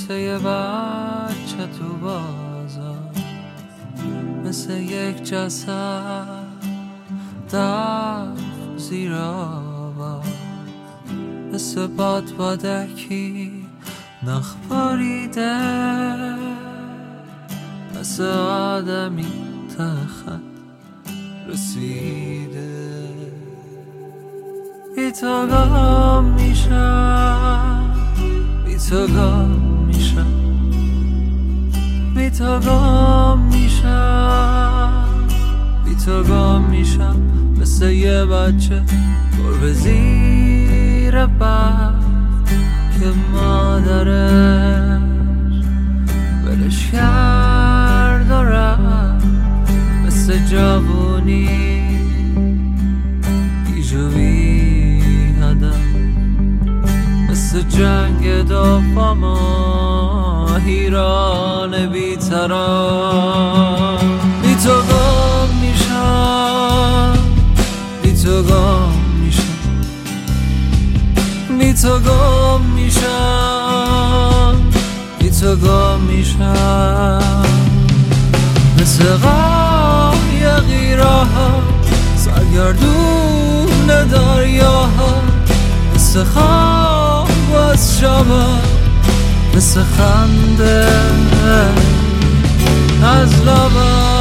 مثل یه بچه تو بازار، مثل یک جسد دفن زیر آوار، مثل بادکی نخ باریده، مثل آدمی ته خط رسیده. بی تو گم میشم، بی تو گم میشم، بی تو گم میشم، بی تو گم میشم، مثل یه بچه گربه زیر برف که مادرش ولش کرد و رفت، مثل جوونی بیجو بی هدف، مثل جنگ دو پا هیران بی طرف. بی تو گم میشم، بی تو گم میشم، بی تو گم میشم، بی تو گم میشم، مثل قایقی راه سرگردون دریاها، مثل خواب از شبم، مثل خنده از لبم.